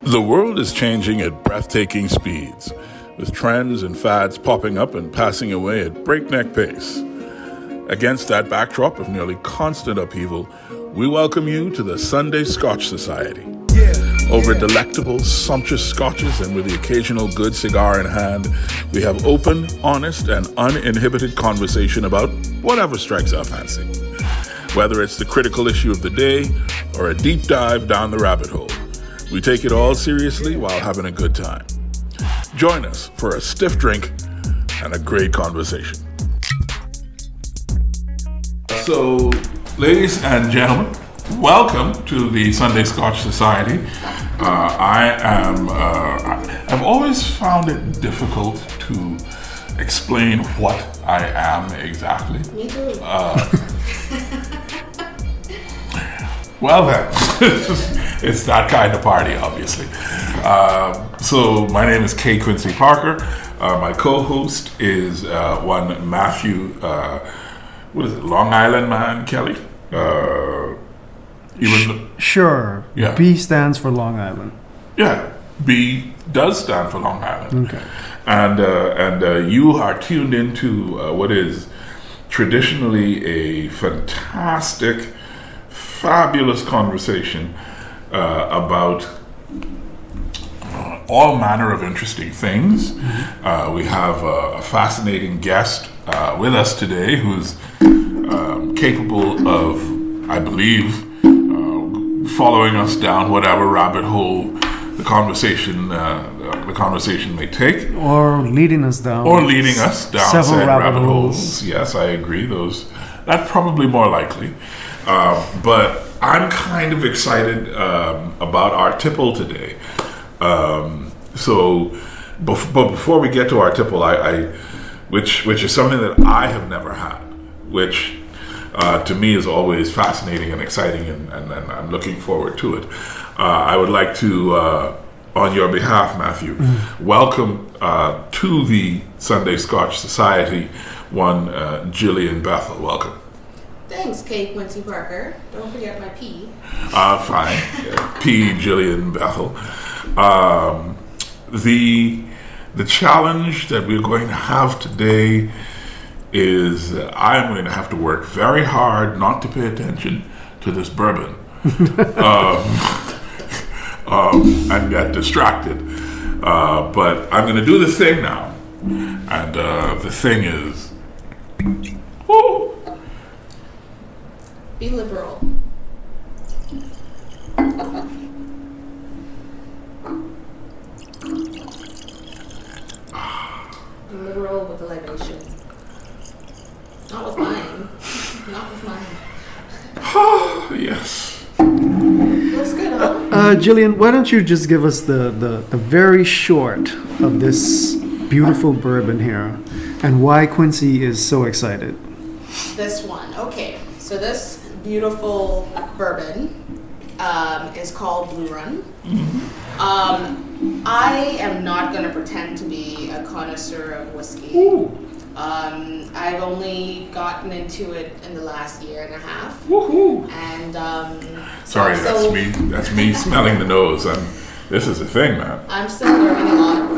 The world is changing at breathtaking speeds, with trends and fads popping up and passing away at breakneck pace. Against that backdrop of nearly constant upheaval, we welcome you to the Sunday Scotch Society. Over delectable, sumptuous scotches and with the occasional good cigar in hand, we have open, honest, and uninhibited conversation about whatever strikes our fancy. Whether it's the critical issue of the day or a deep dive down the rabbit hole, we take it all seriously while having a good time. Join us for a stiff drink and a great conversation. So, ladies and gentlemen, welcome to the Sunday Scotch Society. I've always found it difficult to explain what I am exactly. Me too. Well then, it's that kind of party, obviously. So my name is K. Quincy Parker. My co-host is one Matthew, Long Island man, Kelly? Sure. Yeah. B stands for Long Island. Yeah, B does stand for Long Island. Okay. And you are tuned into what is traditionally a fantastic, fabulous conversation about all manner of interesting things. We have a fascinating guest with us today who's capable of, I believe, following us down whatever rabbit hole the conversation may take, or leading us down several said rabbit holes. Yes, I agree. That's probably more likely. But I'm kind of excited about our tipple today. But before we get to our tipple, which is something that I have never had, which to me is always fascinating and exciting, and I'm looking forward to it. I would like to, on your behalf, Matthew, welcome to the Sunday Scotch Society one Gillian Bethel. Welcome. Thanks, K. Quincy Parker. Don't forget my P. Fine. P. Gillian Bethel. The challenge that we're going to have today is I'm going to have to work very hard not to pay attention to this bourbon and get distracted. But I'm going to do the thing now. And the thing is... Woo! Be liberal. Be liberal with the libation. Not with mine. Not with mine. Yes. Looks good, huh? Gillian, why don't you just give us the very short of this beautiful bourbon here, and why Quincy is so excited. This one. Okay. So this beautiful bourbon is called Blue Run. I am not going to pretend to be a connoisseur of whiskey. I've only gotten into it in the last year and a half. Woohoo! And sorry, that's me smelling the nose. This is a thing, man. I'm still learning a lot.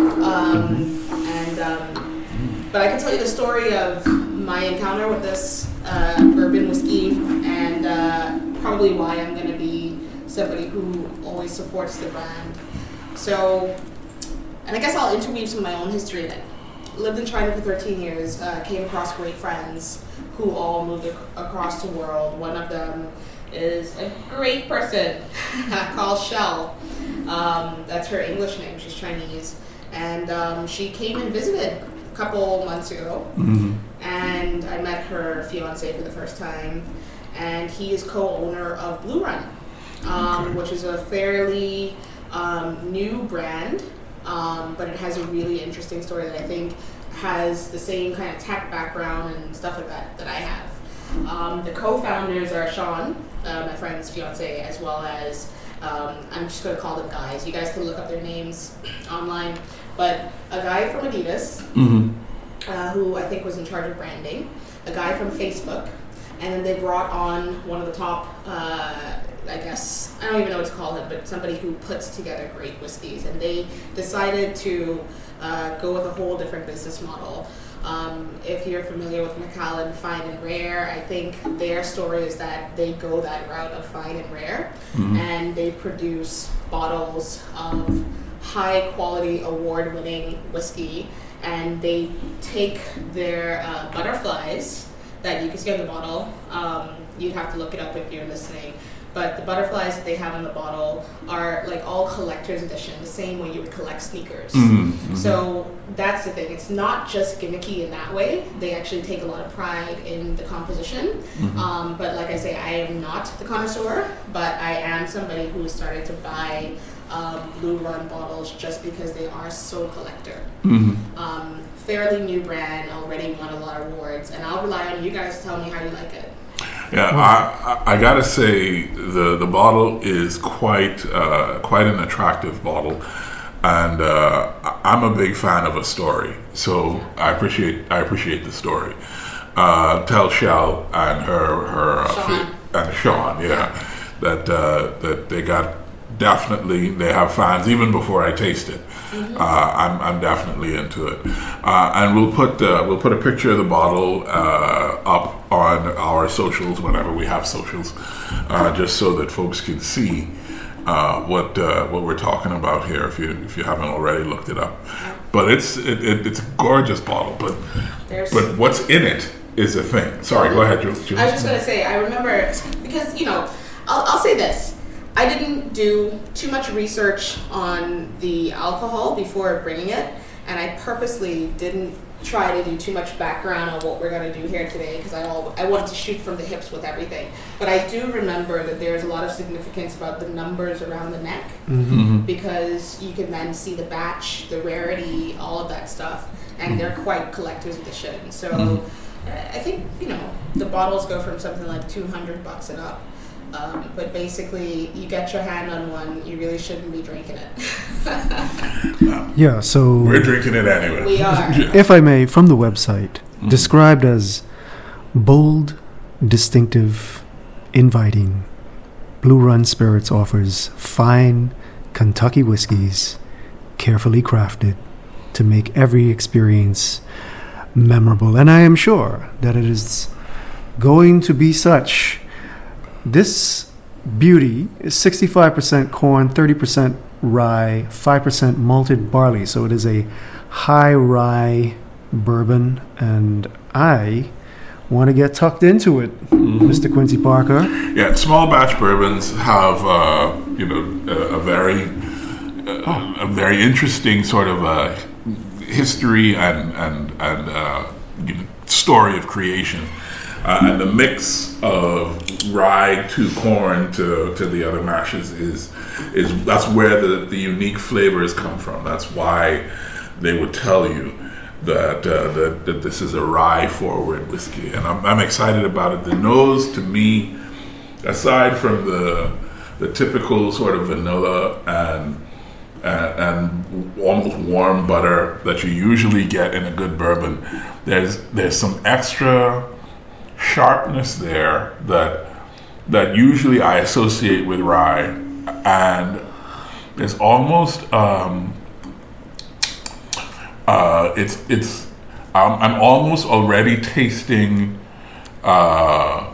But I can tell you the story of my encounter with this bourbon whiskey, and probably why I'm going to be somebody who always supports the brand. So, and I guess I'll interweave some of my own history in it. Lived in China for 13 years, came across great friends who all moved across the world. One of them is a great person called Shell. That's her English name, she's Chinese. And she came and visited a couple months ago. And I met her fiance for the first time. And he is co-owner of Blue Run, which is a fairly new brand. But it has a really interesting story that I think has the same kind of tech background and stuff like that I have. The co-founders are Sean, my friend's fiance, as well as, I'm just going to call them guys. You guys can look up their names online. But a guy from Adidas, who I think was in charge of branding, a guy from Facebook, and then they brought on one of the top I guess, I don't even know what to call him, but somebody who puts together great whiskeys. And they decided to go with a whole different business model. If you're familiar with Macallan Fine and Rare, I think their story is that they go that route of fine and rare, and they produce bottles of high quality, award-winning whiskey, and they take their butterflies that you can see on the bottle. You'd have to look it up if you're listening. But the butterflies that they have in the bottle are like all collector's edition, the same way you would collect sneakers. So that's the thing. It's not just gimmicky in that way. They actually take a lot of pride in the composition. But like I say, I am not the connoisseur, but I am somebody who started to buy Blue Run bottles just because they are so collector. Fairly new brand, already won a lot of awards, and I'll rely on you guys to tell me how you like it. Yeah, I gotta say the bottle is quite an attractive bottle, and I'm a big fan of a story, so I appreciate the story. Tell Shell and her Sean. and Sean, that they got. Definitely, they have fans even before I taste it. I'm definitely into it, and we'll put a picture of the bottle up on our socials whenever we have socials, just so that folks can see what we're talking about here. If you haven't already looked it up, but it's a gorgeous bottle. But what's in it is a thing. Sorry, go ahead, Jules. I was just gonna say, I remember because I'll say this. I didn't do too much research on the alcohol before bringing it, and I purposely didn't try to do too much background on what we're going to do here today because I wanted to shoot from the hips with everything. But I do remember that there's a lot of significance about the numbers around the neck because you can then see the batch, the rarity, all of that stuff, and they're quite collector's edition. So I think, the bottles go from something like $200 and up. But basically, you get your hand on one, you really shouldn't be drinking it. Yeah, so... We're drinking it anyway. We are. If I may, from the website, described as bold, distinctive, inviting, Blue Run Spirits offers fine Kentucky whiskeys, carefully crafted to make every experience memorable. And I am sure that it is going to be such. This beauty is 65% corn, 30% rye, 5% malted barley. So it is a high rye bourbon, and I want to get tucked into it, Mr. Quincy Parker. Yeah, small batch bourbons have a very interesting sort of history and story of creation. And the mix of rye to corn to the other mashes is that's where the unique flavors come from. That's why they would tell you that this is a rye forward whiskey, and I'm excited about it. The nose, to me, aside from the typical sort of vanilla and almost warm butter that you usually get in a good bourbon, there's some extra sharpness there that usually I associate with rye, and it's almost I'm almost already tasting a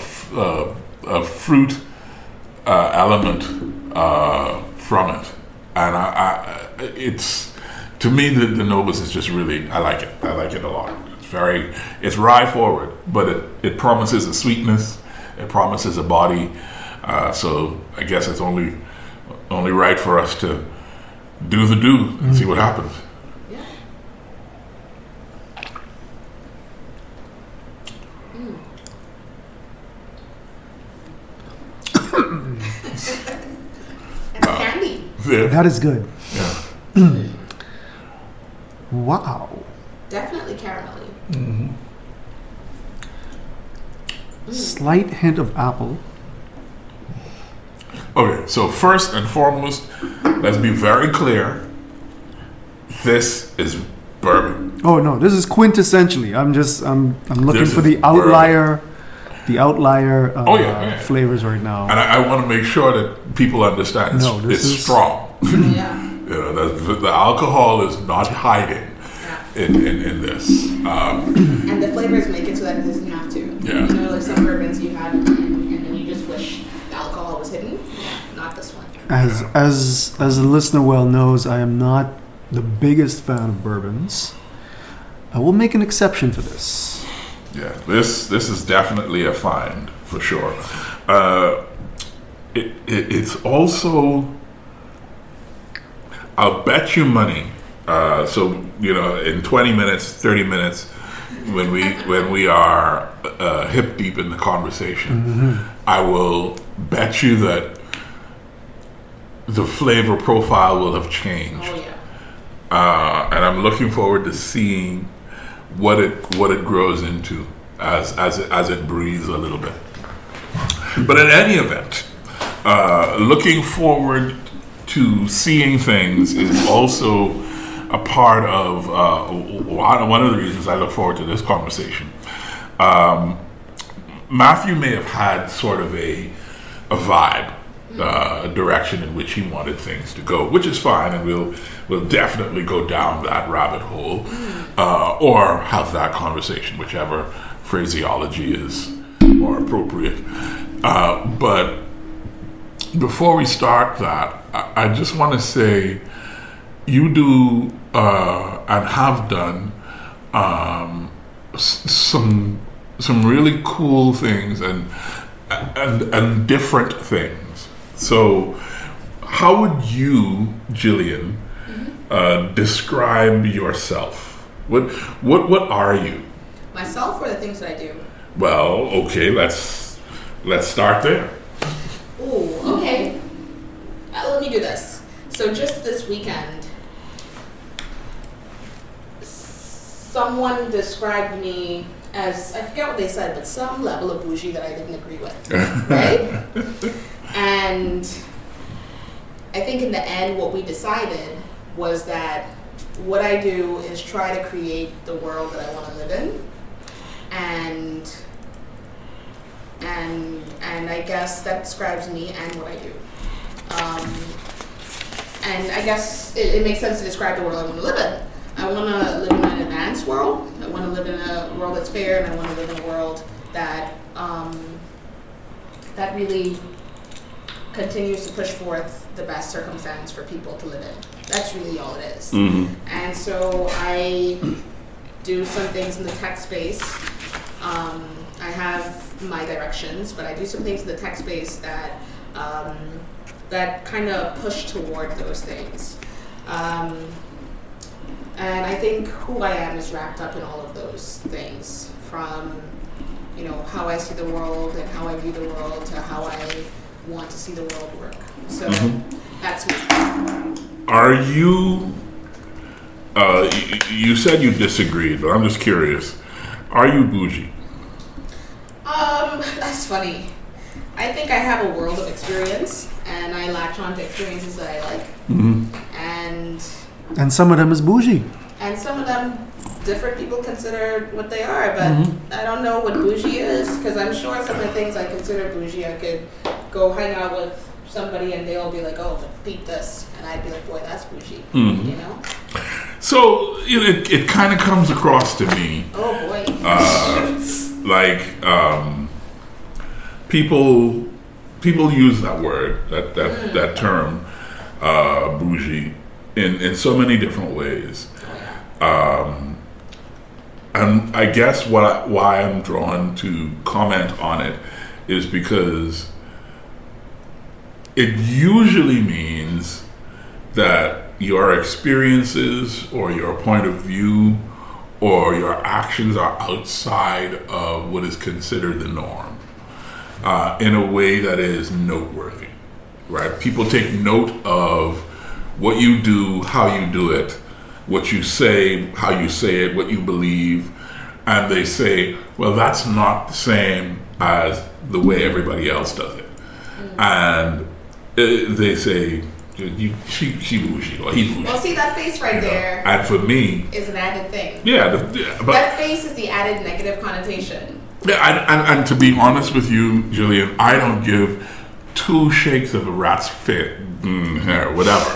fruit element from it, and it's, to me, the Novus is just really, I like it a lot. It's rye forward, but it promises a sweetness, it promises a body, so I guess it's only right for us to do the do and see what happens. Yeah. That's candy. Yeah. That is good. Yeah. Wow. Definitely caramelly. Slight hint of apple. Okay, so first and foremost, let's be very clear. This is bourbon. Oh no, this is quintessentially. I'm looking This for is the outlier the outlier yeah. flavors right now. And I want to make sure that people understand it's strong. Yeah. The alcohol is not hiding in this. And the flavors make it so that it doesn't have to. Yeah. Like some bourbons you have, and then you just wish the alcohol was hidden. Not this one. As the listener well knows, I am not the biggest fan of bourbons. I will make an exception for this. Yeah, this is definitely a find for sure. It's also, I'll bet you money. So in 20 minutes, 30 minutes, when we are hip deep in the conversation, I will bet you that the flavor profile will have changed. Oh yeah. And I'm looking forward to seeing what it grows into as it breathes a little bit. But in any event, looking forward to seeing things is also a part of one of the reasons I look forward to this conversation. Matthew may have had sort of a vibe, a direction in which he wanted things to go, which is fine, and we'll definitely go down that rabbit hole, or have that conversation, whichever phraseology is more appropriate. But before we start that, I just want to say you do and have done some really cool things and different things. So how would you, Jillian, describe yourself? What are you? Myself or the things that I do? Well, okay, let's start there. Ooh, okay. Let me do this. So just this weekend, someone described me as, I forget what they said, but some level of bougie that I didn't agree with, right? And I think in the end what we decided was that what I do is try to create the world that I want to live in. And I guess that describes me and what I do. And I guess it makes sense to describe the world I want to live in. I want to live in an advanced world. I want to live in a world that's fair, and I want to live in a world that that really continues to push forth the best circumstance for people to live in. That's really all it is. Mm-hmm. And so I do some things in the tech space. I have my directions, but I do some things in the tech space that that kind of push toward those things. And I think who I am is wrapped up in all of those things, from how I see the world and how I view the world to how I want to see the world work. So that's me. Are you? You said you disagreed, but I'm just curious. Are you bougie? That's funny. I think I have a world of experience, and I latch on to experiences that I like. Mm-hmm. And some of them is bougie. And some of them, different people consider what they are, but I don't know what bougie is, because I'm sure some of the things I consider bougie, I could go hang out with somebody and they'll be like, oh, but beat this. And I'd be like, boy, that's bougie, So it kind of comes across to me. Oh, boy. People use that word, that term, bougie, in so many different ways. And I guess why I'm drawn to comment on it is because it usually means that your experiences or your point of view or your actions are outside of what is considered the norm, in a way that is noteworthy, right? People take note of what you do, how you do it, what you say, how you say it, what you believe, and they say, well, that's not the same as the way everybody else does it. And they say, she bougie, or he bougie. Well, see, that face right there. And for me, is an added thing. Yeah, but that face is the added negative connotation. Yeah, and to be honest with you, Jillian, I don't give two shakes of a rat's fit, whatever,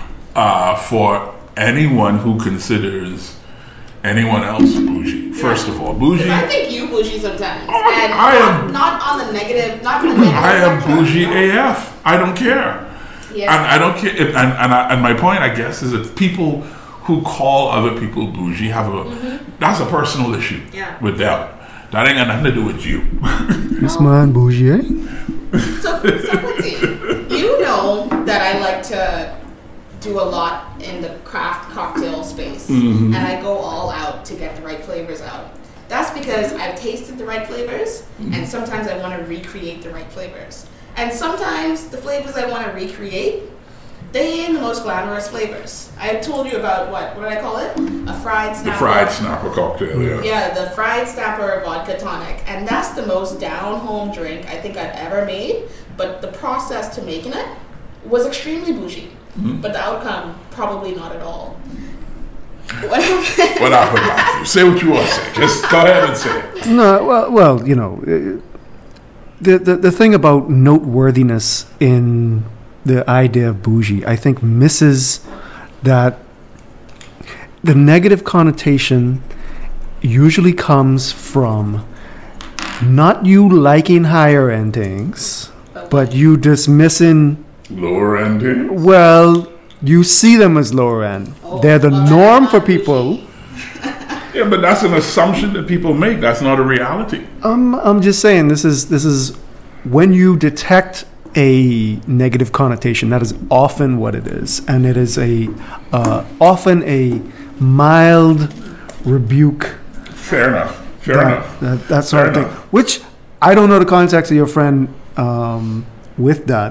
for anyone who considers anyone else bougie. First of all, bougie. I think you bougie sometimes. Oh, and I am. Not on the negative. Not on the negative. I am spectrum. bougie AF. I don't care. Yeah. And I don't care. And my point, I guess, is that people who call other people bougie have that's a personal issue with them. That ain't got nothing to do with you. This man bougie, eh? So Quincy, you know that I like to do a lot in the craft cocktail space, and I go all out to get the right flavors out. That's because I've tasted the right flavors, and sometimes I want to recreate the right flavors. And sometimes the flavors I want to recreate, they ain't the most glamorous flavors. I told you about what did I call it? A fried snapper. The fried snapper cocktail, yeah. Yeah, the fried snapper vodka tonic. And that's the most down-home drink I think I've ever made. But the process to making it was extremely bougie. But the outcome, probably not at all. What happened? What happened, Matthew? Say what you want to say. Just go ahead and say it. No, well, you know, the thing about noteworthiness in the idea of bougie, I think, misses that the negative connotation usually comes from not you liking higher end things, but you dismissing lower end here? Well, you see them as lower end. They're the norm for people. Yeah, but that's an assumption that people make. That's not a reality. I'm just saying this is when you detect a negative connotation, that is often what it is, and it is often a mild rebuke. Fair enough. Fair enough. That sort of thing. Which I don't know the context of your friend with that.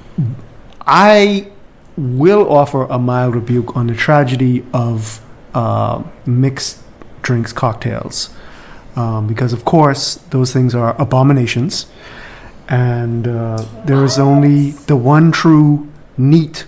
I will offer a mild rebuke on the tragedy of mixed drinks cocktails, because of course those things are abominations. And there is only the one true neat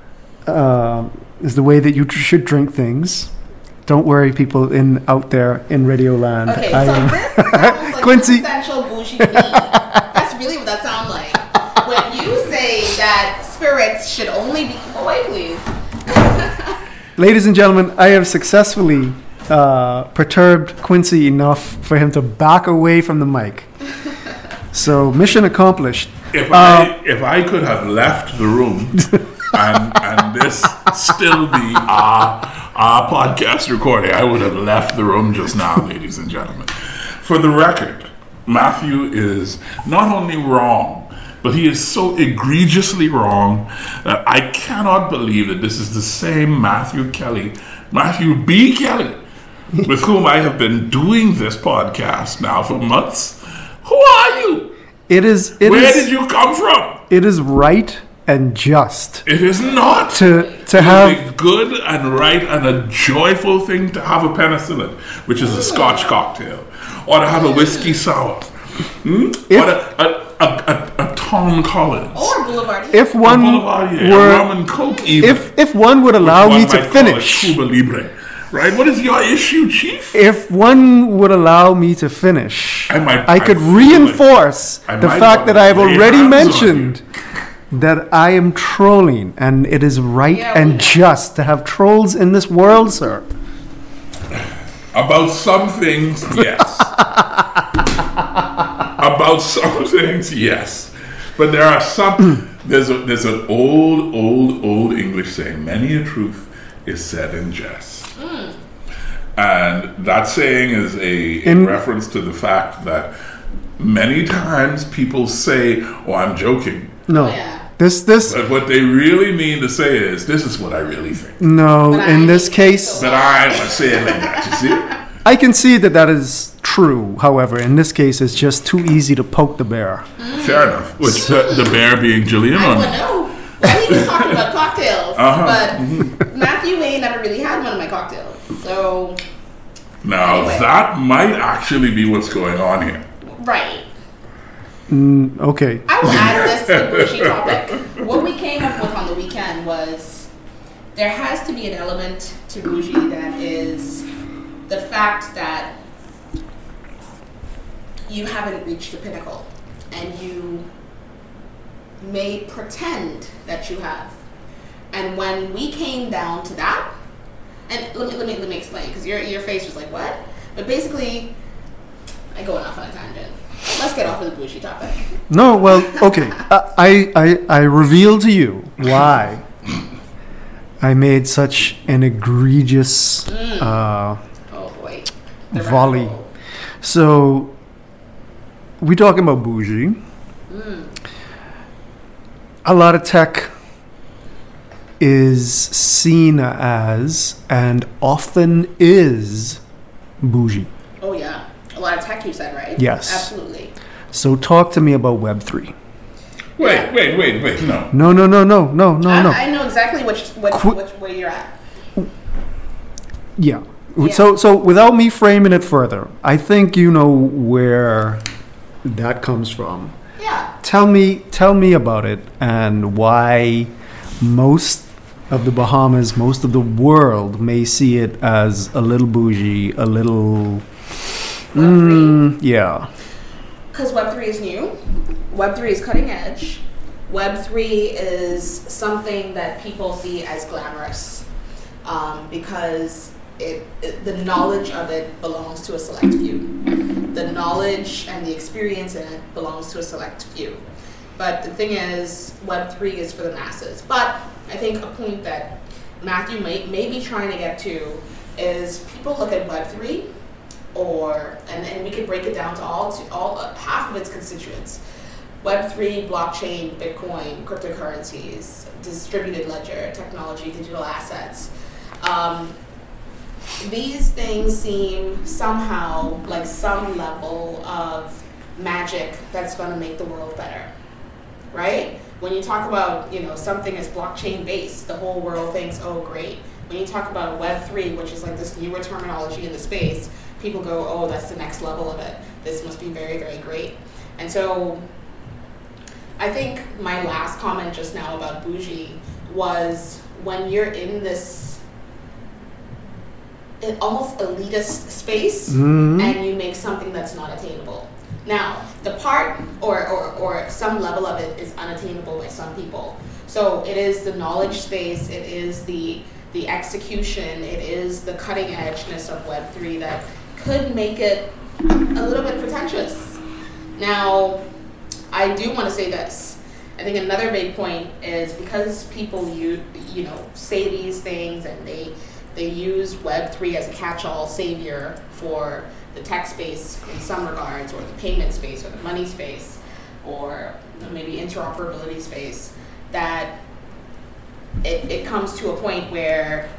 is the way that you should drink things. Don't worry, people out there in Radio Land. Okay, so this sounds like Quincy. essential bougie meat. That's really what that sounds like. When you say that spirits should only be... Oh, wait, please. Ladies and gentlemen, I have successfully perturbed Quincy enough for him to back away from the mic. So, mission accomplished. If I could have left the room and this still be our podcast recording, I would have left the room just now, ladies and gentlemen. For the record, Matthew is not only wrong, but he is so egregiously wrong that I cannot believe that this is the same Matthew B. Kelly, with whom I have been doing this podcast now for months. Who are you? Where did you come from? It is right and just. It is not. To have a good and right and a joyful thing to have a penicillin, which is a Scotch cocktail, or to have a whiskey sour, or a Tom Collins, Or Boulevard. If one were rum and coke, even if one would allow me to finish. Cuba Libre. Right? What is your issue, Chief? If one would allow me to finish, I could reinforce the fact that I have already mentioned that I am trolling, and it is right and just to have trolls in this world, sir. About some things, yes. About some things, yes. But there are some... There's an old English saying, many a truth is said in jest. And that saying is a reference to the fact that many times people say, oh, I'm joking. No. This. But what they really mean to say is, this is what I really think. No, in this case. But I want to say it like that, you see? I can see that is true. However, in this case, it's just too easy to poke the bear. Fair enough. Which the bear being Jillian? I would know. Well, he was talking about cocktails, but Matthew ain't never really had one of my cocktails. So now anyway. That might actually be what's going on here. Right. Okay. I will add this to the bougie topic. What we came up with on the weekend was there has to be an element to bougie that is the fact that you haven't reached the pinnacle, and you may pretend that you have. And when we came down to that, and let me explain, because your face was like, what? But basically, I go off on a tangent. Let's get off of the bougie topic. No, well, okay. I reveal to you why I made such an egregious Oh boy. The volley. rabbit hole. So, we're talking about bougie. A lot of tech is seen as, and often is, bougie. Oh yeah. A lot of tech, you said, right? Yes. Absolutely. So talk to me about Web3. Wait, no. No. I know exactly which where you're at. Yeah. Yeah. So without me framing it further, I think you know where that comes from. Yeah. Tell me about it and why most of the Bahamas, most of the world may see it as a little bougie, a little Web3. Yeah. Because Web3 is new. Web3 is cutting edge. Web3 is something that people see as glamorous because the knowledge of it belongs to a select few. The knowledge and the experience in it belongs to a select few. But the thing is, Web3 is for the masses. But I think a point that Matthew may be trying to get to is people look at Web3 and we can break it down to all half of its constituents. Web3, blockchain, Bitcoin, cryptocurrencies, distributed ledger, technology, digital assets. These things seem somehow like some level of magic that's going to make the world better, right? When you talk about, something is blockchain based, the whole world thinks, oh, great. When you talk about Web3, which is like this newer terminology in the space, people go, oh, that's the next level of it. This must be very, very great. And so I think my last comment just now about bougie was when you're in this almost elitist space and you make something that's not attainable. Now, the part or some level of it is unattainable by some people. So it is the knowledge space, it is the execution, it is the cutting edgeness of Web3 that could make it a little bit pretentious. Now, I do want to say this. I think another big point is because people say these things and they use Web3 as a catch-all savior for the tech space in some regards, or the payment space, or the money space, or maybe interoperability space, that it comes to a point where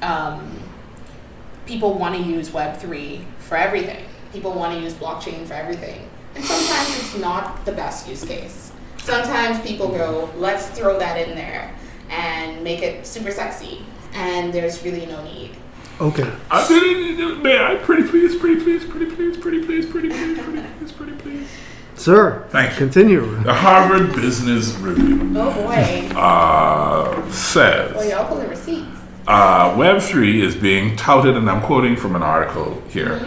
people want to use Web3 for everything. People want to use blockchain for everything. And sometimes it's not the best use case. Sometimes people go, let's throw that in there and make it super sexy. And there's really no need. Okay. May I pretty please? Sir, thank you. Continue. The Harvard Business Review Oh boy. says Well, y'all pull the receipts. Web3 is being touted, and I'm quoting from an article here.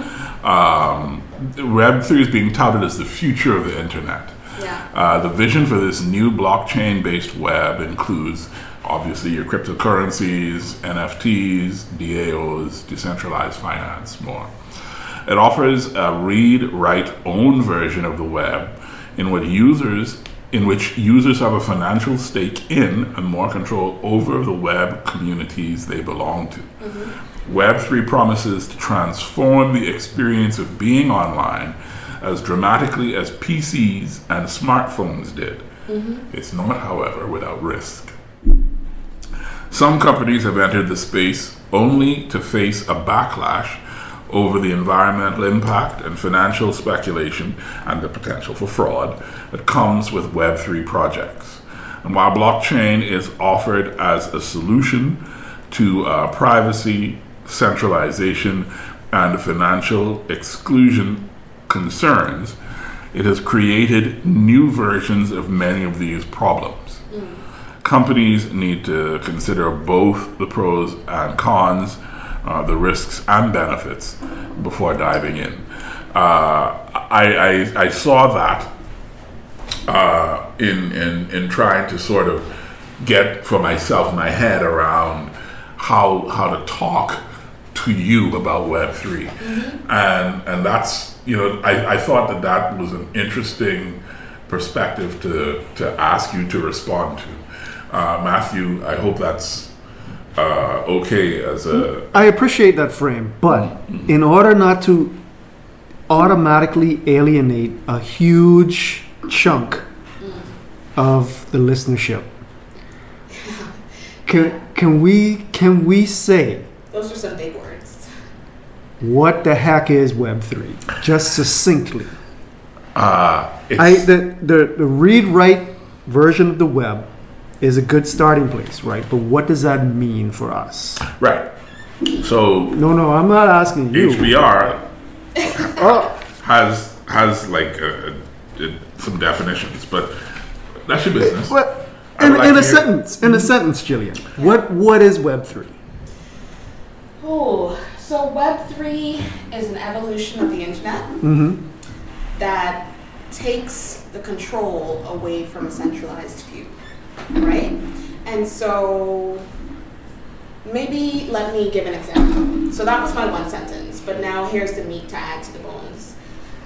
Web3 is being touted as the future of the internet. Yeah. The vision for this new blockchain-based web includes, obviously, your cryptocurrencies, NFTs, DAOs, decentralized finance, more. It offers a read, write, own version of the web in which users have a financial stake in and more control over the web communities they belong to. Web3 promises to transform the experience of being online as dramatically as PCs and smartphones did. It's not, however, without risk. Some companies have entered the space only to face a backlash over the environmental impact and financial speculation and the potential for fraud that comes with Web3 projects. And while blockchain is offered as a solution to privacy, centralization, and financial exclusion concerns, it has created new versions of many of these problems. Companies need to consider both the pros and cons, the risks and benefits before diving in. I saw that in trying to sort of get for myself my head around how to talk to you about Web3, and that's, you know, I thought that was an interesting perspective to ask you to respond to. Matthew, I hope that's okay as a... I appreciate that frame, but in order not to automatically alienate a huge chunk of the listenership, can we say... Those are some big words. What the heck is Web3? Just succinctly. It's, The read-write version of the web is a good starting place, right? But what does that mean for us? right. So No, I'm not asking you. HBR Oh, has like some definitions, but that's your business. well, I would like in to a hear- sentence, Jillian. What is Web3? Oh, so Web3 is an evolution of the internet that takes the control away from a centralized few, right? And so maybe let me give an example. So that was my one sentence, but now here's the meat to add to the bones.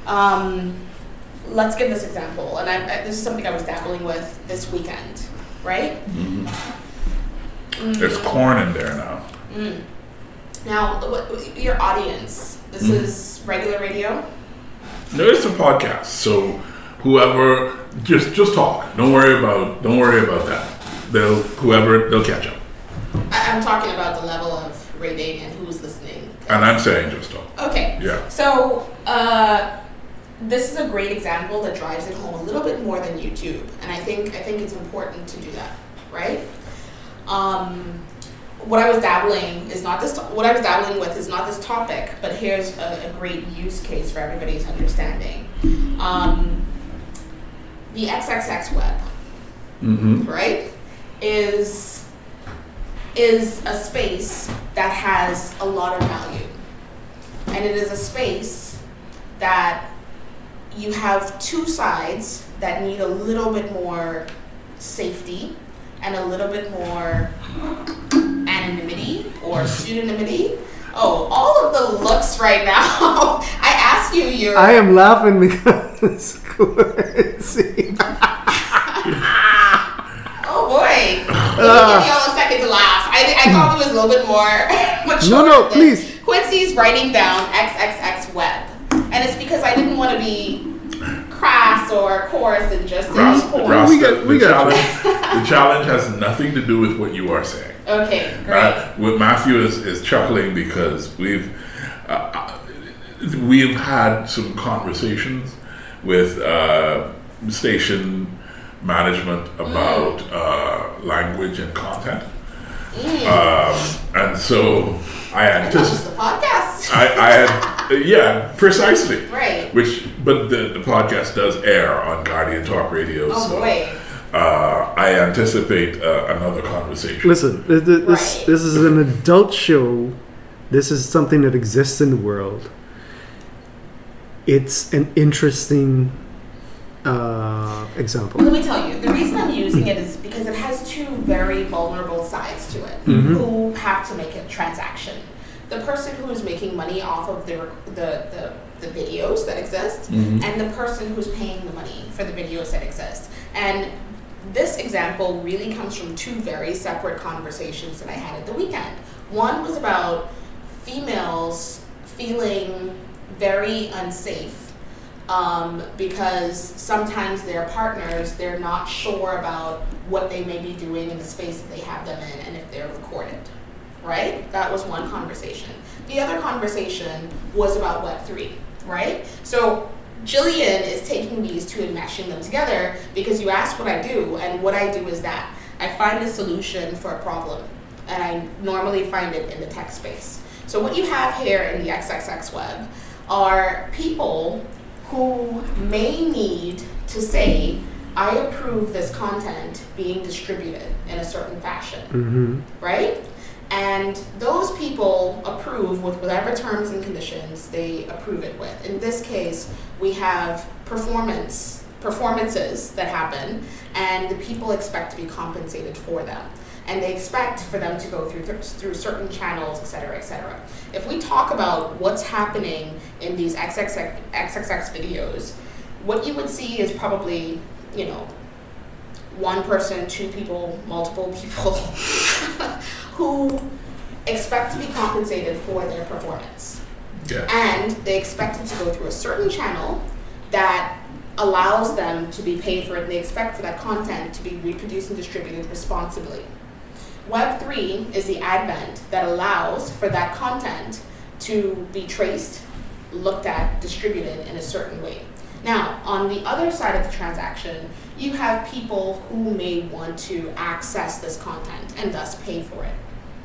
Let's give this example, and this is something I was dabbling with this weekend, right? There's corn in there now. Now, your audience, this is regular radio? No, it's a podcast, so whoever just talk. Don't worry about that. They'll catch up. I'm talking about the level of rating and who's listening. And I'm saying just talk. Okay. Yeah. So, this is a great example that drives it home a little bit more than YouTube, and I think it's important to do that, right? What I was dabbling with is not this topic, but here's a great use case for everybody's understanding. The XXX web, right, is a space that has a lot of value, and it is a space that you have two sides that need a little bit more safety and a little bit more anonymity or pseudonymity. Oh, all of the looks right now. I ask you, I am laughing because Quincy. Oh boy. Let me give y'all a second to laugh. I thought it was a little bit more mature. No, please. Quincy's writing down XXX web. And it's because I didn't want to be crass or coarse and just say porn. The challenge has nothing to do with what you are saying. Okay, great. What Matthew is chuckling because we've had some conversations with station management about language and content, and so I anticipate the podcast. Yeah, precisely. Right. But the podcast does air on Guardian Talk Radio. Oh so, boy. I anticipate another conversation. Listen, this is an adult show. This is something that exists in the world. It's an interesting example. Let me tell you, the reason I'm using it is because it has two very vulnerable sides to it who have to make a transaction. The person who is making money off of the videos that exist, and the person who's paying the money for the videos that exist. And this example really comes from two very separate conversations that I had at the weekend. One was about females feeling very unsafe because sometimes their partners, they're not sure about what they may be doing in the space that they have them in and if they're recorded, right? That was one conversation. The other conversation was about Web3, right? So Jillian is taking these two and meshing them together because you asked what I do, and what I do is that I find a solution for a problem, and I normally find it in the tech space. So what you have here in the XXX web are people who may need to say, I approve this content being distributed in a certain fashion, right? And those people approve with whatever terms and conditions they approve it with. In this case, we have performances that happen, and the people expect to be compensated for them. And they expect for them to go through certain channels, et cetera, et cetera. If we talk about what's happening in these XXX videos, what you would see is probably, one person, two people, multiple people who expect to be compensated for their performance. Yeah. And they expect it to go through a certain channel that allows them to be paid for it, and they expect for that content to be reproduced and distributed responsibly. Web3 is the advent that allows for that content to be traced, looked at, distributed in a certain way. Now, on the other side of the transaction, you have people who may want to access this content and thus pay for it.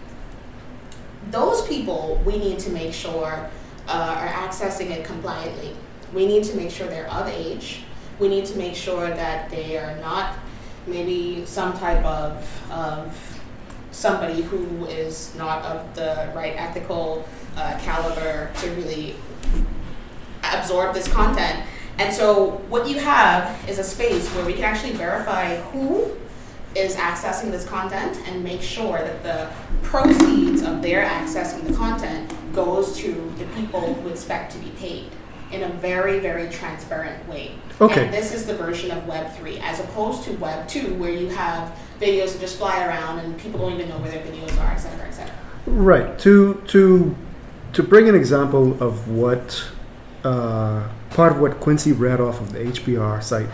Those people, we need to make sure are accessing it compliantly. We need to make sure they're of age. We need to make sure that they are not maybe some type of somebody who is not of the right ethical caliber to really absorb this content. And so what you have is a space where we can actually verify who is accessing this content and make sure that the proceeds of their accessing the content goes to the people who expect to be paid in a very, very transparent way. Okay. And this is the version of Web3, as opposed to Web 2, where you have videos that just fly around and people don't even know where their videos are, et cetera, et cetera. Right. To bring an example of what part of what Quincy read off of the HBR site,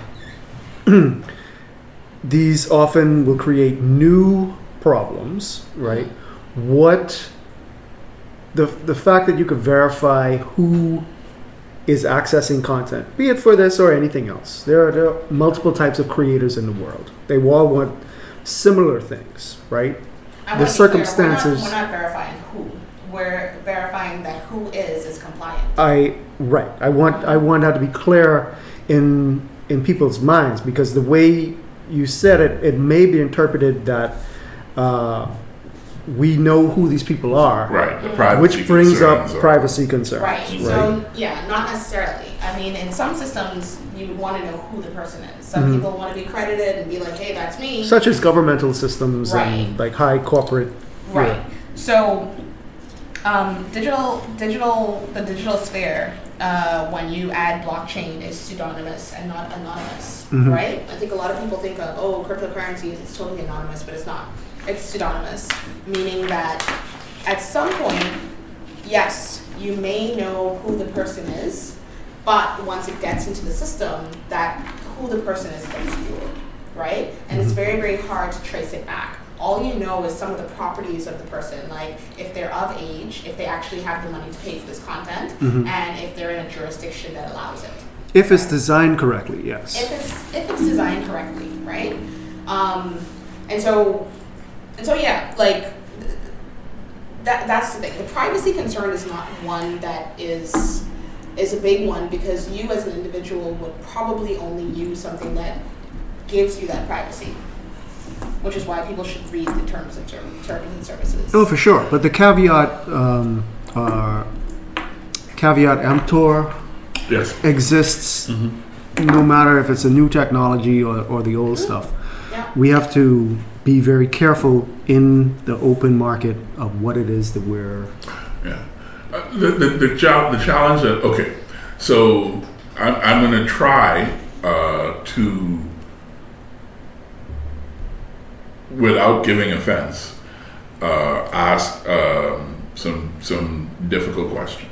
these often will create new problems, right? What the fact that you could verify who is accessing content, be it for this or anything else. There are multiple types of creators in the world. They all want similar things, right? The circumstances. We're not verifying who. We're verifying that who is compliant. I want that to be clear in people's minds, because the way you said it, it may be interpreted that we know who these people are, right? The privacy which brings up concerns privacy concerns, right? So yeah, not necessarily. I mean, in some systems, you would want to know who the person is. Some people want to be credited and be like, "Hey, that's me." Such as governmental systems, right, and like high corporate, right? Yeah. So, the digital sphere, when you add blockchain, is pseudonymous and not anonymous, right? I think a lot of people think of, cryptocurrencies, it's totally anonymous, but it's not. It's pseudonymous, meaning that at some point, yes, you may know who the person is, but once it gets into the system, that who the person is gets obscured, right? And it's very, very hard to trace it back. All you know is some of the properties of the person, like if they're of age, if they actually have the money to pay for this content, and if they're in a jurisdiction that allows it. If it's designed correctly, yes. If it's designed correctly, right? And so yeah, like that's the thing. The privacy concern is not one that is a big one, because you as an individual would probably only use something that gives you that privacy, which is why people should read the terms and services. Oh, for sure. But the caveat emptor exists no matter if it's a new technology or the old stuff. Yeah. We have to be very careful in the open market of what it is that we're... Yeah. The challenge that, okay, so I'm going to try to, without giving offense, ask some difficult questions.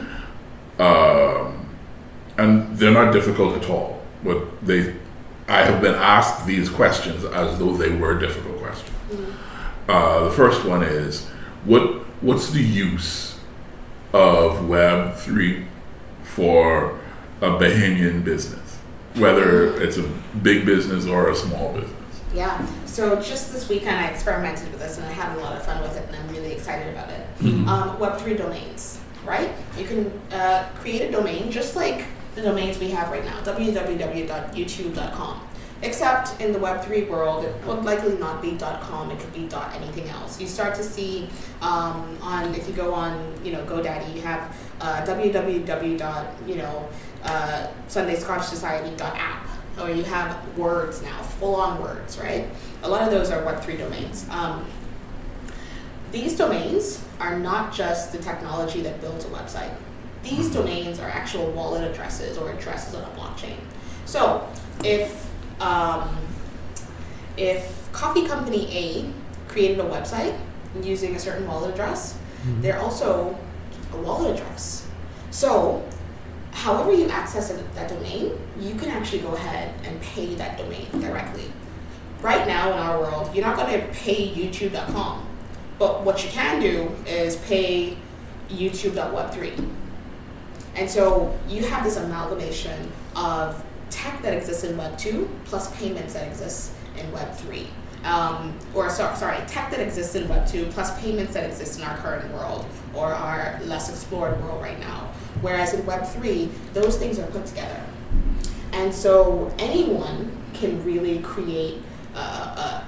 And they're not difficult at all. I have been asked these questions as though they were difficult questions. The first one is, what's the use of Web3 for a Bahamian business, whether it's a big business or a small business? Yeah, so just this weekend I experimented with this and I had a lot of fun with it, and I'm really excited about it. Web3 domains, right? You can create a domain just like the domains we have right now, www.youtube.com. Except in the Web3 world, it would likely not be .com. It could be .anything else. You start to see if you go on GoDaddy, you have www.sundayscotchsociety.app, or you have words now, full-on words, right? A lot of those are Web3 domains. These domains are not just the technology that builds a website. These domains are actual wallet addresses or addresses on a blockchain. So if Coffee Company A created a website using a certain wallet address, they're also a wallet address. So however you access that domain, you can actually go ahead and pay that domain directly. Right now in our world, you're not going to pay youtube.com, but what you can do is pay youtube.web3. And so you have this amalgamation of tech that exists in Web 2 plus payments that exist in Web 3. Tech that exists in Web 2 plus payments that exist in our current world or our less explored world right now. Whereas in Web 3, those things are put together. And so anyone can really create a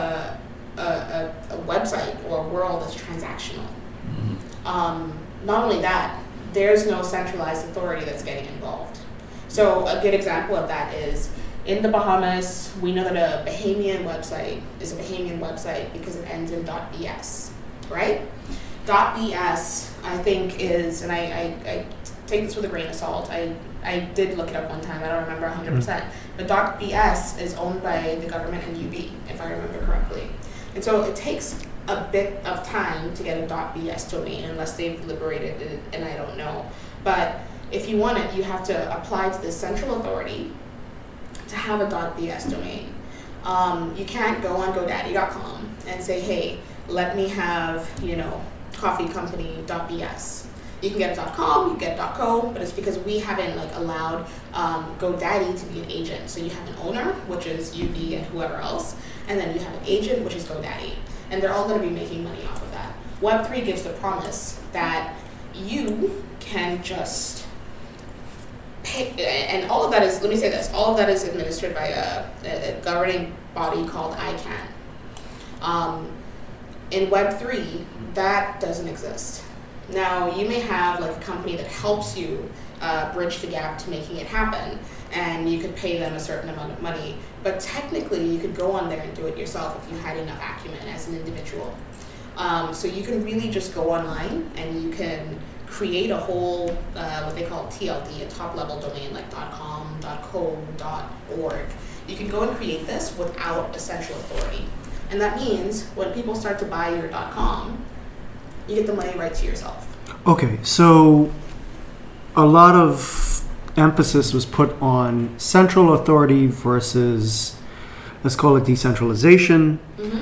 website or a world that's transactional. Not only that, there's no centralized authority that's getting involved. So a good example of that is in the Bahamas, we know that a Bahamian website is a Bahamian website because it ends in .bs, right? .bs, I think is, and I take this with a grain of salt. I did look it up one time. I don't remember 100%. But .bs is owned by the government and UB, if I remember correctly. And so it takes a bit of time to get a .bs domain unless they've liberated it, and I don't know. But if you want it, you have to apply to the central authority to have a .bs domain. You can't go on GoDaddy.com and say, hey, let me have, coffeecompany.bs. You can get a .com, you get .co, but it's because we haven't allowed GoDaddy to be an agent. So you have an owner, which is UB and whoever else, and then you have an agent, which is GoDaddy. And they're all going to be making money off of that. Web3 gives the promise that you can just pay, and all of that is, let me say this, all of that is administered by a governing body called ICANN. In Web3, that doesn't exist. Now, you may have a company that helps you bridge the gap to making it happen, and you could pay them a certain amount of money, but technically you could go on there and do it yourself if you had enough acumen as an individual. So you can really just go online and you can create a whole, what they call TLD, a top-level domain like .com, .co, .org. You can go and create this without a central authority. And that means when people start to buy your .com, you get the money right to yourself. Okay, so a lot of emphasis was put on central authority versus, let's call it decentralization.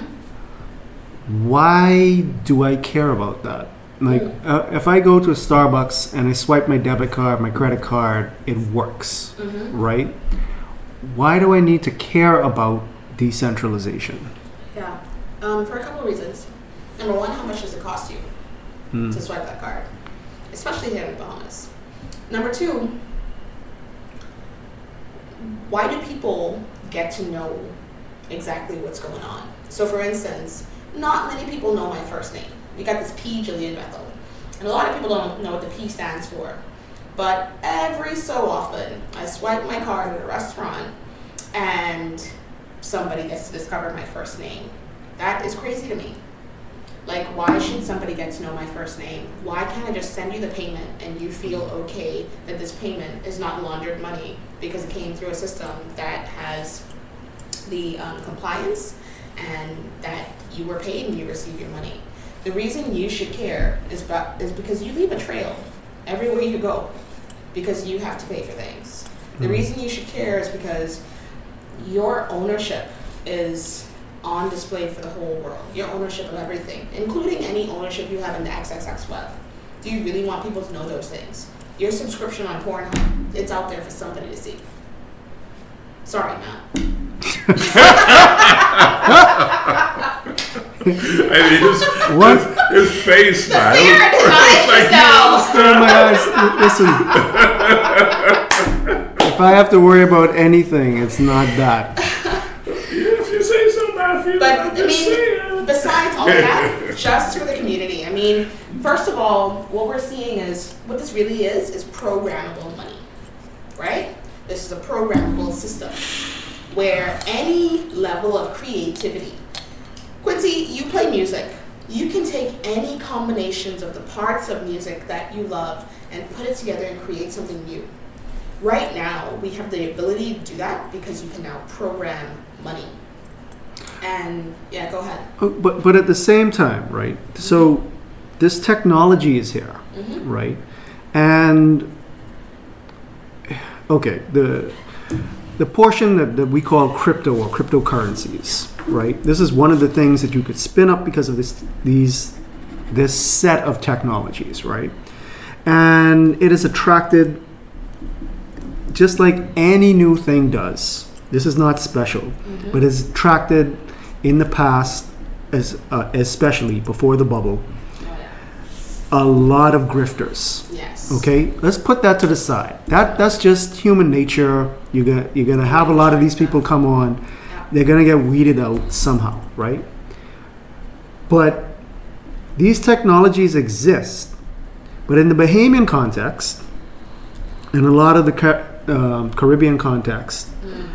Why do I care about that? If I go to a Starbucks and I swipe my debit card, my credit card, it works, right? Why do I need to care about decentralization? Yeah, for a couple of reasons. Number one, how much does it cost you to swipe that card? Especially here in the Bahamas. Number two, why do people get to know exactly what's going on? So for instance, not many people know my first name. We got this P, Jillian Bethel. And a lot of people don't know what the P stands for. But every so often, I swipe my card at a restaurant and somebody gets to discover my first name. That is crazy to me. Why should somebody get to know my first name? Why can't I just send you the payment and you feel okay that this payment is not laundered money because it came through a system that has the compliance and that you were paid and you received your money? The reason you should care is because you leave a trail everywhere you go because you have to pay for things. The reason you should care is because your ownership is on display for the whole world. Your ownership of everything, including any ownership you have in the XXX web. Do you really want people to know those things? Your subscription on Pornhub, it's out there for somebody to see. Sorry, Matt. His face, man. My eyes. Listen, if I have to worry about anything, it's not that. But I mean, besides all that, just for the community. I mean, first of all, what we're seeing is what this really is programmable money, right? This is a programmable system where any level of creativity. Quincy, you play music. You can take any combinations of the parts of music that you love and put it together and create something new. Right now, we have the ability to do that because you can now program money. And yeah, go ahead. But at the same time, right? Mm-hmm. So this technology is here, mm-hmm. right? And okay, the portion that we call crypto or cryptocurrencies, right? This is one of the things that you could spin up because of this set of technologies, right? And it has attracted, just like any new thing does. This is not special, mm-hmm. but it's attracted in the past, especially before the bubble, a lot of grifters. Yes. Okay, let's put that to the side. That's just human nature. You're gonna have a lot of these people come on. They're gonna get weeded out somehow, right? But these technologies exist. But in the Bahamian context, and a lot of the Caribbean context,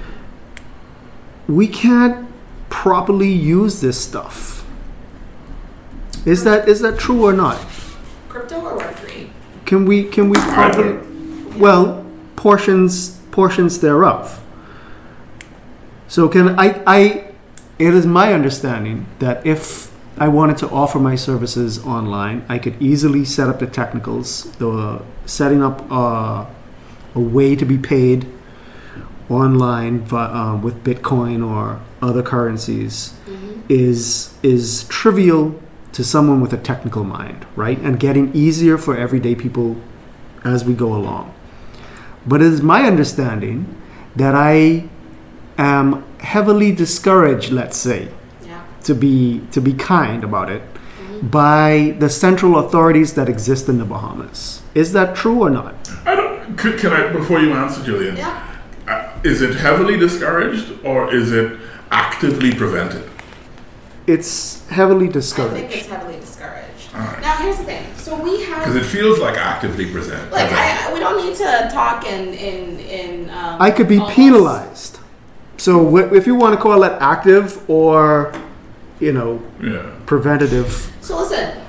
we can't properly use this stuff. Is that true or not? Crypto or Web3? Can we properly? Well, portions thereof. So it is my understanding that if I wanted to offer my services online, I could easily set up the technicals, setting up a way to be paid online with Bitcoin or other currencies, mm-hmm. is trivial to someone with a technical mind, right? And getting easier for everyday people as we go along. But it is my understanding that I am heavily discouraged, let's say, to be kind about it, mm-hmm. by the central authorities that exist in the Bahamas. Is that true or not? Can I, before you answer, Julian? Yeah. Is it heavily discouraged or is it actively prevented? It's heavily discouraged. I think it's heavily discouraged. Right. Now, here's the thing. So we have... Because it feels like actively presented. Like, we don't need to talk in I could be penalized. So if you want to call it active or, preventative. So listen.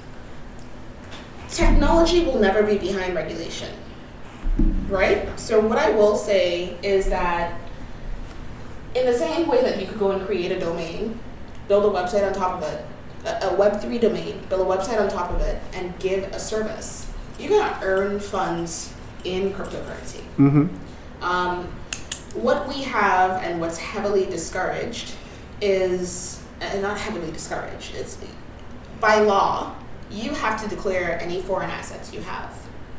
Technology will never be behind regulation. Right? So what I will say is that in the same way that you could go and create a domain, build a website on top of it, a Web3 domain, build a website on top of it, and give a service, you're going to earn funds in cryptocurrency. Mm-hmm. What we have and what's heavily discouraged is, not heavily discouraged, it's by law, you have to declare any foreign assets you have.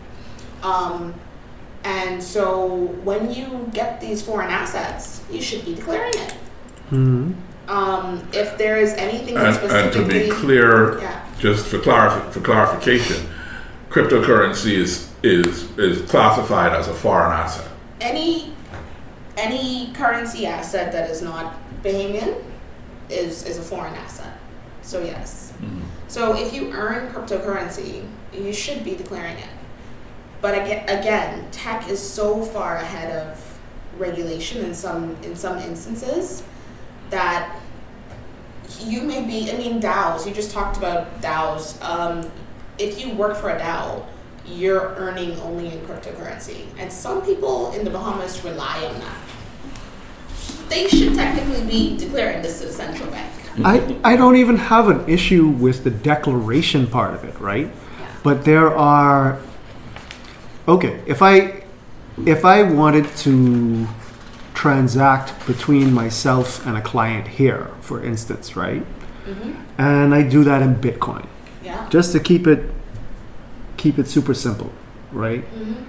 And so when you get these foreign assets, you should be declaring it. Mm-hmm. If there is anything that specifically... And to be clear, just for clarification, cryptocurrency is classified as a foreign asset. Any currency asset that is not Bahamian is a foreign asset. So yes. Mm-hmm. So if you earn cryptocurrency, you should be declaring it. But again, tech is so far ahead of regulation in some instances that you may be, DAOs, you just talked about DAOs. If you work for a DAO, you're earning only in cryptocurrency. And some people in the Bahamas rely on that. They should technically be declaring this to the central bank. I don't even have an issue with the declaration part of it, right? Yeah. But there are... Okay, if I wanted to transact between myself and a client here, for instance, right? Mm-hmm. And I do that in Bitcoin. Yeah. Just to keep it super simple, right? Mm-hmm.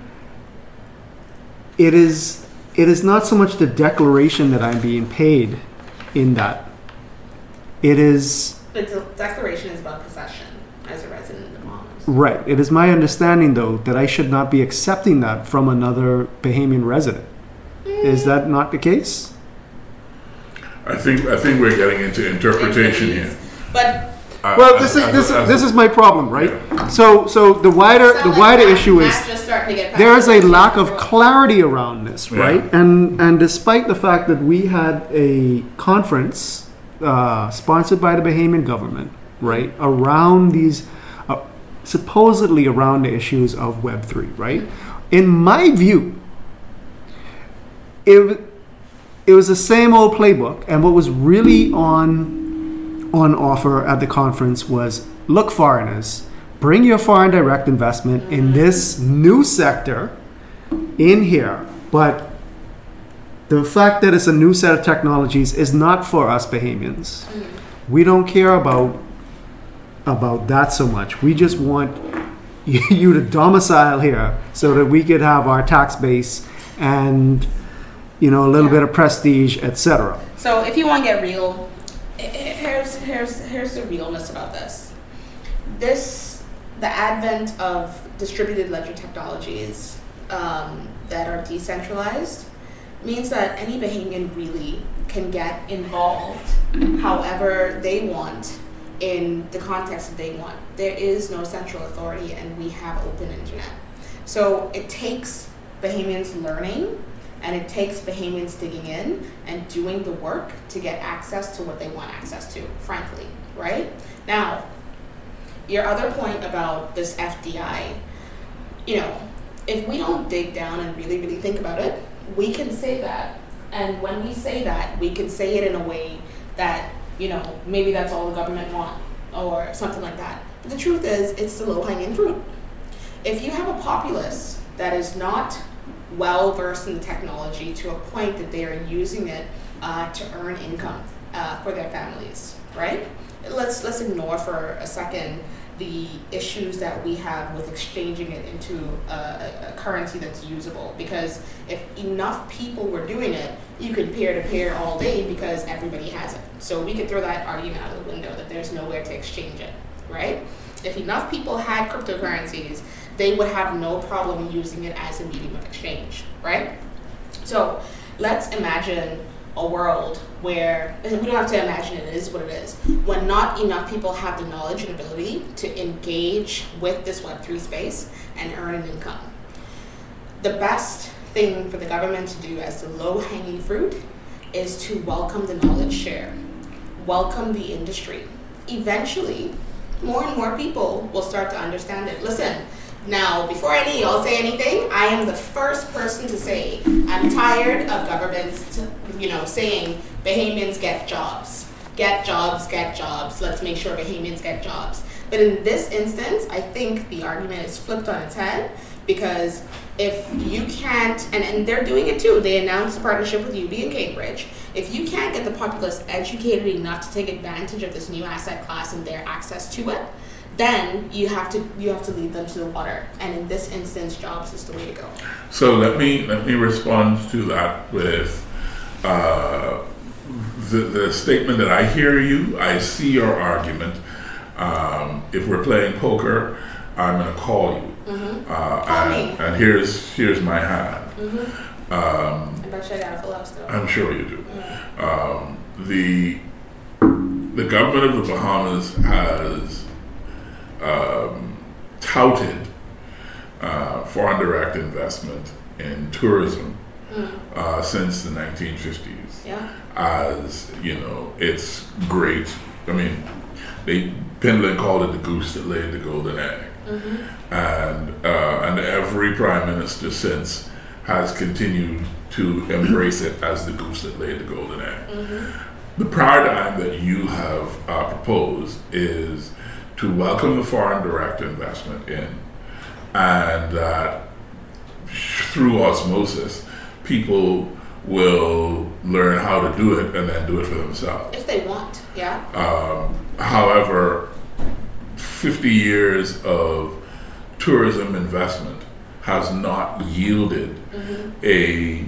It is not so much the declaration that I'm being paid in that. It is... The declaration is about possession as a resident in the Bahamas. Right. It is my understanding, though, that I should not be accepting that from another Bahamian resident. Is that not the case? I think we're getting into interpretation here. But Well, this is my problem, right? So the wider issue is there is a lack of clarity around this, right? And despite the fact that we had a conference sponsored by the Bahamian government, right, around these supposedly around the issues of Web3, right? In my view, it was the same old playbook, and what was really on offer at the conference was, look, foreigners, bring your foreign direct investment in this new sector in here. But the fact that it's a new set of technologies is not for us Bahamians. We don't care about that so much. We just want you to domicile here so that we could have our tax base and a little bit of prestige, etc. So if you want to get real, here's the realness about this. The advent of distributed ledger technologies that are decentralized means that any Bahamian really can get involved however they want in the context that they want. There is no central authority, and we have open internet. So it takes Bahamians learning, and it takes Bahamians digging in and doing the work to get access to what they want access to, frankly, right? Now, your other point about this FDI, if we don't dig down and really, really think about it, we can say that. And when we say that, we can say it in a way that, maybe that's all the government want or something like that. But the truth is, it's the low-hanging fruit. If you have a populace that is not well versed in the technology to a point that they are using it to earn income for their families, right? Let's ignore for a second the issues that we have with exchanging it into a currency that's usable. Because if enough people were doing it, you could peer-to-peer all day because everybody has it. So we could throw that argument out of the window that there's nowhere to exchange it, right? If enough people had cryptocurrencies, they would have no problem using it as a medium of exchange, right? So let's imagine a world where, and we don't have to imagine it is what it is, when not enough people have the knowledge and ability to engage with this Web3 space and earn an income. The best thing for the government to do as the low-hanging fruit is to welcome the knowledge share, welcome the industry. Eventually, more and more people will start to understand it. Listen, now, before any of y'all say anything, I am the first person to say I'm tired of governments, saying Bahamians get jobs. Get jobs, get jobs. Let's make sure Bahamians get jobs. But in this instance, I think the argument is flipped on its head, because if you can't, and they're doing it too, they announced a partnership with UB and Cambridge. If you can't get the populace educated enough to take advantage of this new asset class and their access to it, then you have to lead them to the water. And in this instance, jobs is the way to go. So let me respond to that with the statement that I hear you. I see your argument. If we're playing poker, I'm going to call you. And here's my hand. I bet you I got a full house though. I'm sure you do. The government of the Bahamas has touted foreign direct investment in tourism since the 1950s. Yeah. As it's great. I mean, Pendleton called it the goose that laid the golden egg, and every prime minister since has continued to embrace it as the goose that laid the golden egg. The paradigm that you have proposed is to welcome the foreign direct investment in, and that through osmosis, people will learn how to do it and then do it for themselves. If they want, yeah. However, 50 years of tourism investment has not yielded a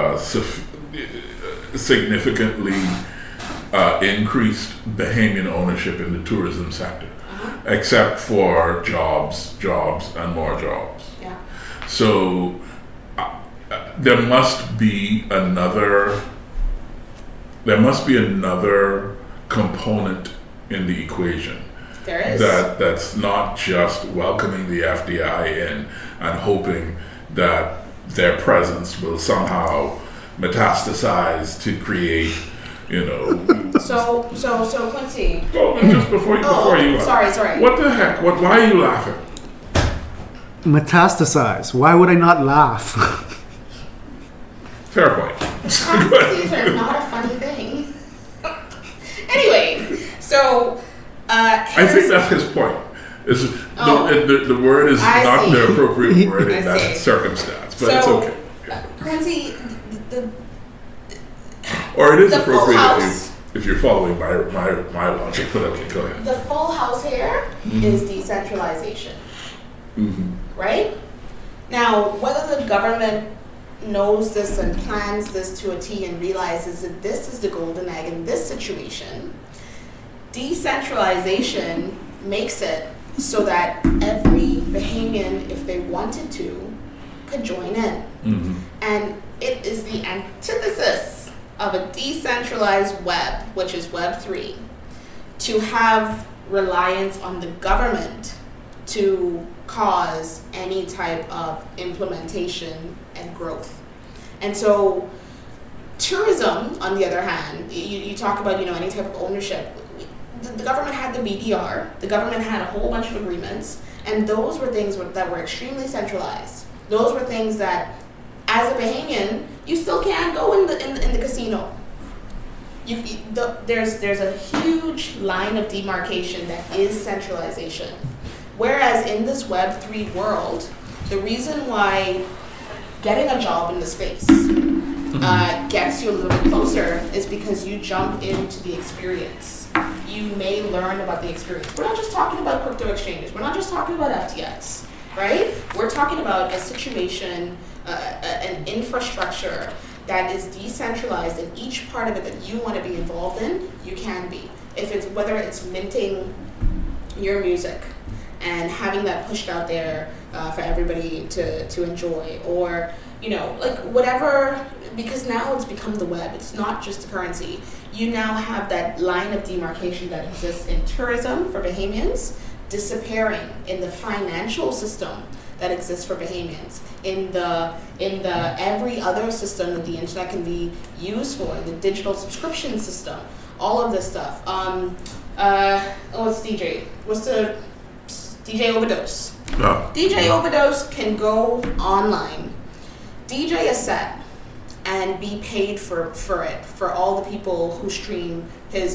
significantly increased Bahamian ownership in the tourism sector, except for jobs, and more jobs. Yeah. So there must be another there must be another component in the equation. There is. That's not just welcoming the FDI in and hoping that their presence will somehow metastasize to create, So Quincy. Oh, just before you laugh. Sorry. What the heck? Why are you laughing? Metastasize. Why would I not laugh? Fair point. Metastases are not a funny thing. Anyway, so I think that's his point. The word is not the appropriate word in that circumstance, but it's okay. Quincy, or it is the appropriate if you're following my logic. But okay, go ahead. The full house here is decentralization, right? Now, whether the government knows this and plans this to a T and realizes that this is the golden egg in this situation, decentralization makes it so that every Bahamian, if they wanted to, could join in. And it is the antithesis of a decentralized web, which is Web 3, to have reliance on the government to cause any type of implementation and growth. And so tourism, on the other hand, you talk about any type of ownership. The government had the BDR, the government had a whole bunch of agreements, and those were things that were extremely centralized. Those were things that, as a Bahamian, you still can't go in the casino. There's a huge line of demarcation that is centralization. Whereas in this Web3 world, the reason why getting a job in the space gets you a little bit closer is because you jump into the experience. You may learn about the experience. We're not just talking about crypto exchanges. We're not just talking about FTX, right? We're talking about a situation, an infrastructure that is decentralized, and each part of it that you want to be involved in, you can be. Whether it's minting your music and having that pushed out there for everybody to enjoy, or whatever, because now it's become the web. It's not just a currency. You now have that line of demarcation that exists in tourism for Bahamians disappearing in the financial system that exists for Bahamians, in the every other system that the internet can be used for, the digital subscription system, all of this stuff. What's DJ? What's the DJ Overdose? No. DJ Overdose can go online, DJ a set, and be paid for it, for all the people who streams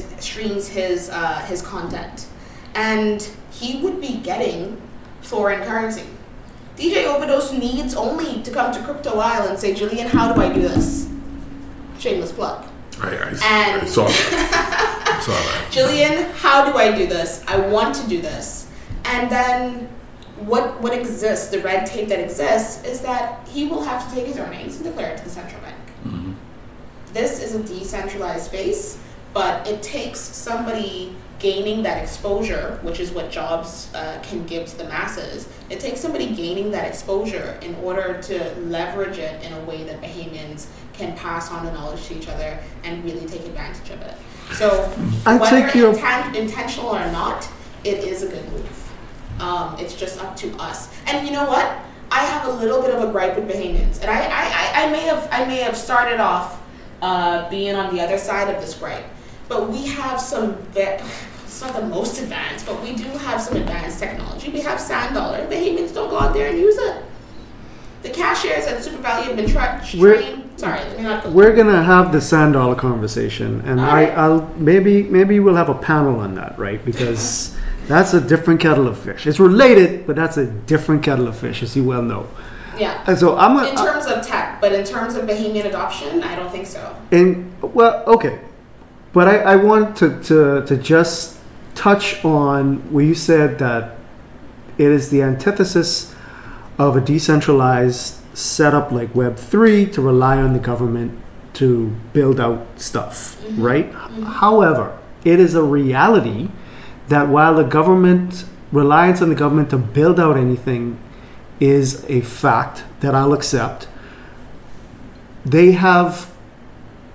his content, and he would be getting foreign currency. DJ Overdose needs only to come to Crypto Isle and say, Jillian, how do I do this? Shameless plug. I saw that. Jillian, how do I do this? I want to do this. And then what exists, the red tape that exists, is that he will have to take his earnings and declare it to the central bank. This is a decentralized space, but it takes somebody gaining that exposure, which is what jobs can give to the masses. It takes somebody gaining that exposure in order to leverage it in a way that Bahamians can pass on the knowledge to each other and really take advantage of it. So whether intentional or not, it is a good move. It's just up to us. And you know what? I have a little bit of a gripe with Bahamians, and I may have started off being on the other side of this gripe, but we have some. It's not the most advanced, but we do have some advanced technology. We have Sand Dollar. Bahamians don't go out there and use it. The cashiers at Super Value have been trained. Sorry, let me not go. We're gonna have the Sand Dollar conversation, and I'll maybe we'll have a panel on that, right? Because that's a different kettle of fish. It's related, but that's a different kettle of fish, as you well know. Yeah. And so in terms of tech, but in terms of Bahamian adoption, I don't think so. Okay, but I want to just touch on where you said that it is the antithesis of a decentralized setup like Web3 to rely on the government to build out stuff, right? However, it is a reality that while the government, reliance on the government to build out anything is a fact that I'll accept, they have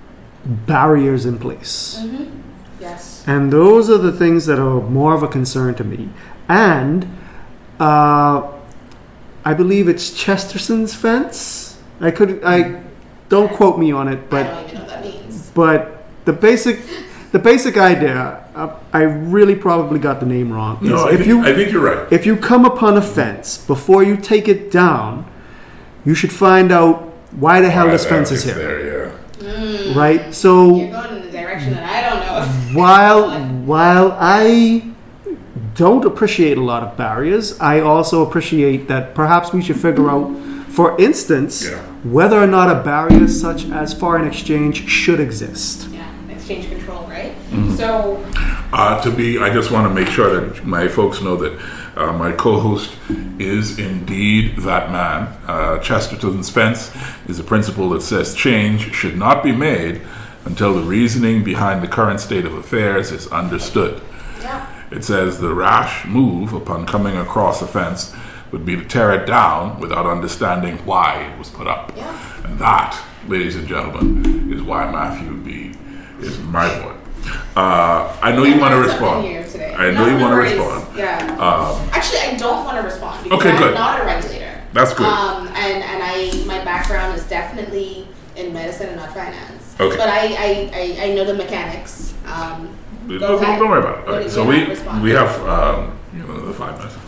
barriers in place. Mm-hmm. Yes. And those are the things that are more of a concern to me. And I believe it's Chesterton's fence. I don't quote me on it, but I don't even know what that means. But the basic idea, I really probably got the name wrong. No, I think you're right. If you come upon a fence, before you take it down, you should find out why the hell this fence is here. There, yeah. Right? So You're going in a direction that I don't know. while I don't appreciate a lot of barriers, I also appreciate that perhaps we should figure out, for instance, whether or not a barrier such as foreign exchange should exist. Yeah, exchange control, right? Mm-hmm. So, I just want to make sure that my folks know that my co-host is indeed that man. Chesterton's fence is a principle that says change should not be made until the reasoning behind the current state of affairs is understood. yeah. It says the rash move upon coming across a fence would be to tear it down without understanding why it was put up. Yeah. And that, ladies and gentlemen, is why Matthew B. is my boy. I know you want to respond. I know you want to respond. Yeah. Actually, I don't want to respond because Okay, good. I'm not a regulator. That's good. And my background is definitely in medicine and not finance. Okay. But I know the mechanics. Don't worry about it. Okay, so we have the 5 minutes.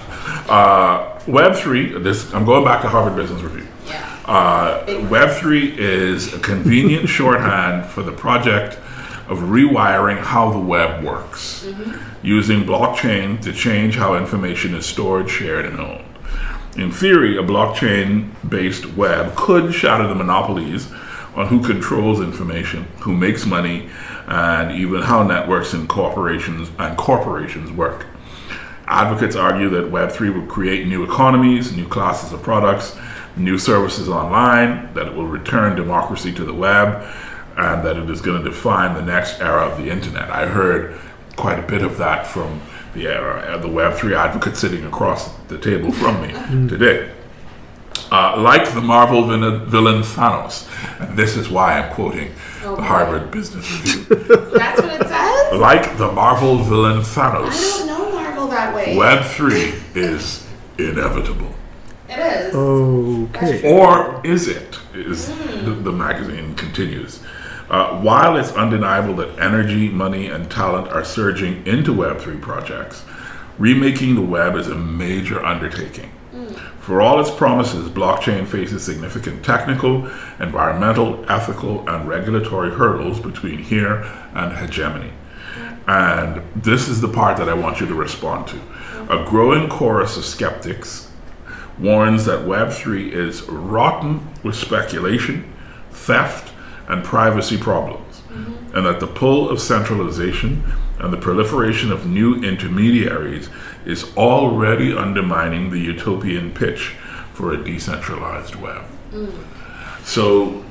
Web3. I'm going back to Harvard Business Review. Yeah. Web3 is a convenient shorthand for the project of rewiring how the web works, using blockchain to change how information is stored, shared, and owned. In theory, a blockchain-based web could shatter the monopolies on who controls information, who makes money, and even how networks and corporations work. Advocates argue that Web3 will create new economies, new classes of products, new services online, that it will return democracy to the web, and that it is going to define the next era of the internet. I heard quite a bit of that from the Web3 advocate sitting across the table from me today. Like the Marvel villain Thanos, and this is why I'm quoting the Harvard Business Review. That's what it says? Like the Marvel villain Thanos, I don't know Marvel that way. Web3 is inevitable. It is. Okay. Or is it? The magazine continues. While it's undeniable that energy, money, and talent are surging into Web3 projects, remaking the web is a major undertaking. For all its promises, blockchain faces significant technical, environmental, ethical, and regulatory hurdles between here and hegemony. And this is the part that I want you to respond to. A growing chorus of skeptics warns that Web3 is rotten with speculation, theft, and privacy problems, and that the pull of centralization and the proliferation of new intermediaries is already undermining the utopian pitch for a decentralized web. So,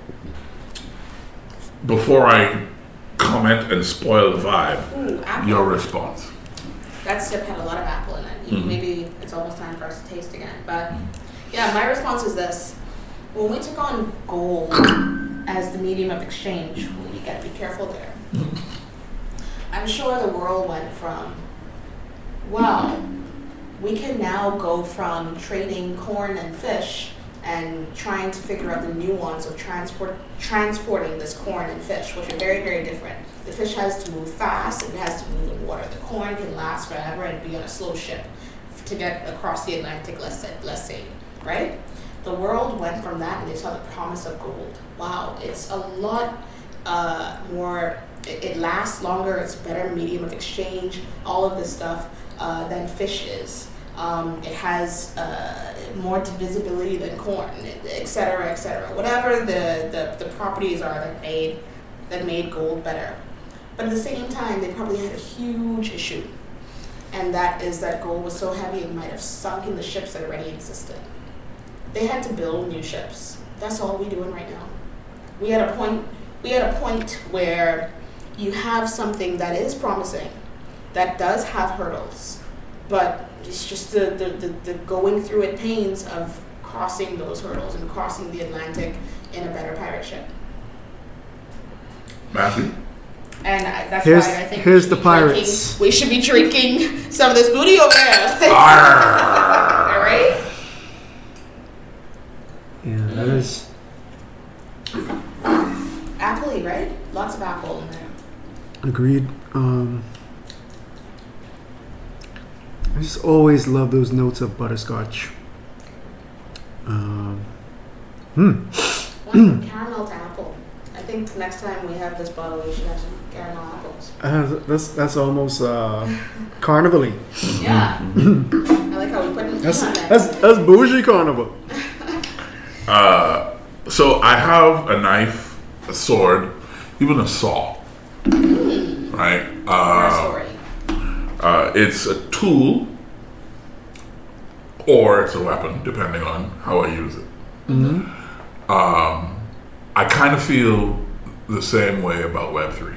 before I comment and spoil the vibe, your response. That sip had a lot of apple in it. Maybe it's almost time for us to taste again. But yeah, my response is this. When we took on gold as the medium of exchange, we got to be careful there. I'm sure the world went from, well, we can now go from trading corn and fish and trying to figure out the nuance of transporting this corn and fish, which are very, very different. The fish has to move fast, it has to move in water. The corn can last forever and be on a slow ship to get across the Atlantic, let's say, right? The world went from that and they saw the promise of gold. Wow, it's a lot more, it lasts longer, it's a better medium of exchange, all of this stuff than fish is. It has more divisibility than corn, et cetera, et cetera. Whatever the properties are that made gold better. But at the same time, they probably had a huge issue. And that is that gold was so heavy it might have sunk in the ships that already existed. They had to build new ships. That's all we're doing right now. We had a point where you have something that is promising, that does have hurdles, but it's just the going through it pains of crossing those hurdles and crossing the Atlantic in a better pirate ship. Matthew? And that's Here's- why I think here's the be pirates. we should be drinking some of this booty over there. Arr! Alright? Yeah, that is. Apple-y, right? Lots of apple in there. Agreed. I just always love those notes of butterscotch. Wow, caramel to apple. I think next time we have this bottle, we should have some caramel apples. That's almost carnival-y. Yeah. I like how we put it That's on there. that's bougie carnival. So I have a knife, a sword, even a saw. Right? Our story. It's a tool or it's a weapon, depending on how I use it. I kind of feel the same way about Web3.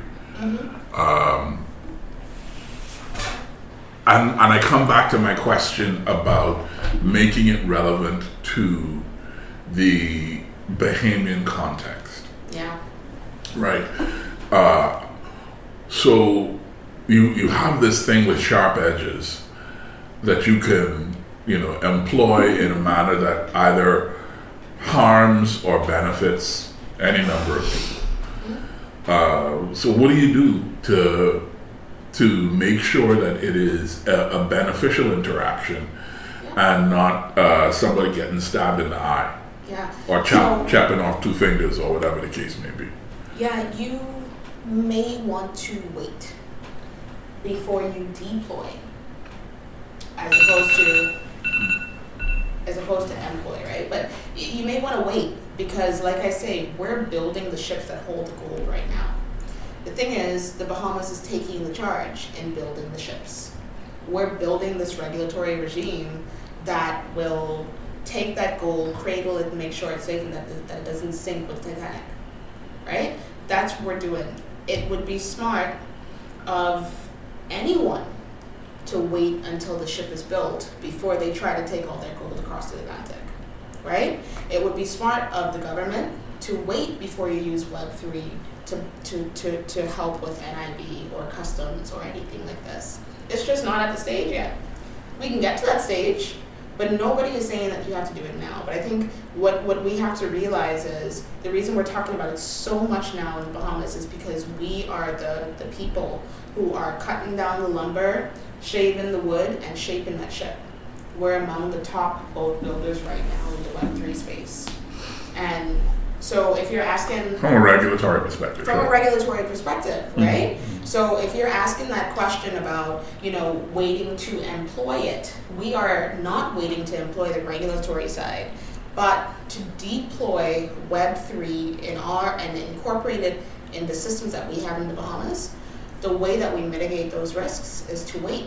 And I come back to my question about making it relevant to the Bahamian context. Yeah. Right. So you have this thing with sharp edges that you can, employ in a manner that either harms or benefits any number of people. So what do you do to make sure that it is a beneficial interaction and not somebody getting stabbed in the eye? Yeah. Or chopping off 2 fingers or whatever the case may be. Yeah, you may want to wait before you deploy as opposed to employ, right? But you may want to wait because, like I say, we're building the ships that hold the gold right now. The thing is, the Bahamas is taking the charge in building the ships. We're building this regulatory regime that will take that gold, cradle it, and make sure it's safe and that it doesn't sink with Titanic, right? That's what we're doing. It would be smart of anyone to wait until the ship is built before they try to take all their gold across the Atlantic, right? It would be smart of the government to wait before you use Web3 to help with NIB or customs or anything like this. It's just not at the stage yet. We can get to that stage, but nobody is saying that you have to do it now. But I think what we have to realize is the reason we're talking about it so much now in the Bahamas is because we are the people who are cutting down the lumber, shaving the wood, and shaping that ship. We're among the top boat builders right now in the Web3 space. And so if you're asking... From a regulatory perspective. From right? a regulatory perspective, right? So if you're asking that question about, waiting to employ it, we are not waiting to employ the regulatory side, but to deploy Web3 and incorporate it in the systems that we have in the Bahamas. The way that we mitigate those risks is to wait.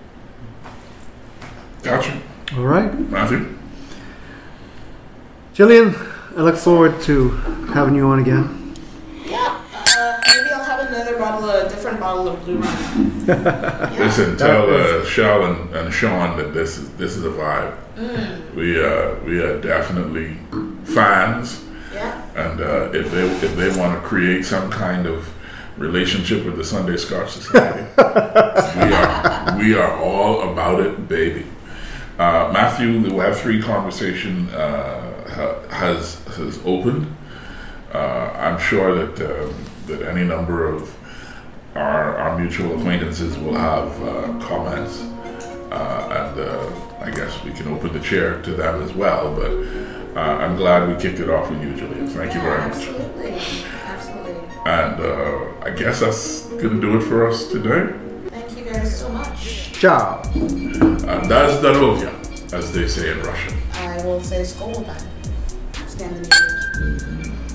Gotcha. All right. Matthew? Jillian, I look forward to having you on again. Yeah, maybe I'll have a different bottle of Blue Run. Yeah. Listen, tell Shell and Sean that this is a vibe. We are definitely fans. Yeah. And if they want to create some kind of relationship with the Sunday Scotch Society, we are all about it, baby. Matthew, the Web3 conversation has opened. I'm sure that any number of our mutual acquaintances will have comments, and I guess we can open the chair to them as well. But I'm glad we kicked it off with you, Julian. Thank you very much. Absolutely. And I guess that's going to do it for us today. Thank you guys so much. Ciao. Das Darovia, as they say in Russian. I will say Skol then. Scandinavian.